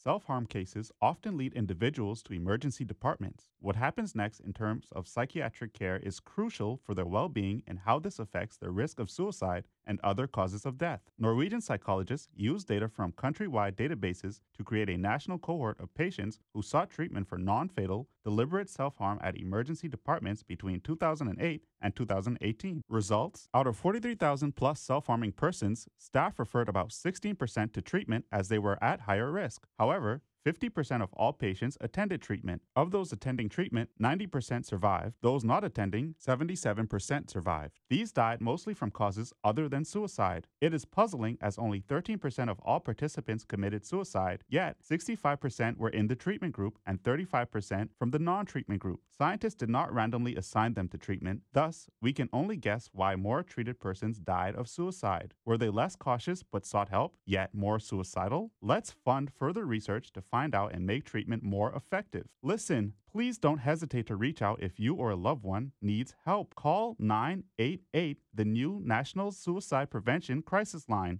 Self harm cases often lead individuals to emergency departments. What happens next in terms of psychiatric care is crucial for their well being and how this affects their risk of suicide and other causes of death. Norwegian psychologists used data from countrywide databases to create a national cohort of patients who sought treatment for non fatal, deliberate self harm at emergency departments between 2008 and 2018. Results: out of 43,000 plus self harming persons, staff referred about 16% to treatment as they were at higher risk. However, 50% of all patients attended treatment. Of those attending treatment, 90% survived. Those not attending, 77% survived. These died mostly from causes other than suicide. It is puzzling as only 13% of all participants committed suicide, yet 65% were in the treatment group and 35% from the non-treatment group. Scientists did not randomly assign them to treatment, thus, we can only guess why more treated persons died of suicide. Were they less cautious but sought help, yet more suicidal? Let's fund further research to find out and make treatment more effective. Listen, please don't hesitate to reach out if you or a loved one needs help. Call 988, the new National Suicide Prevention Crisis Line.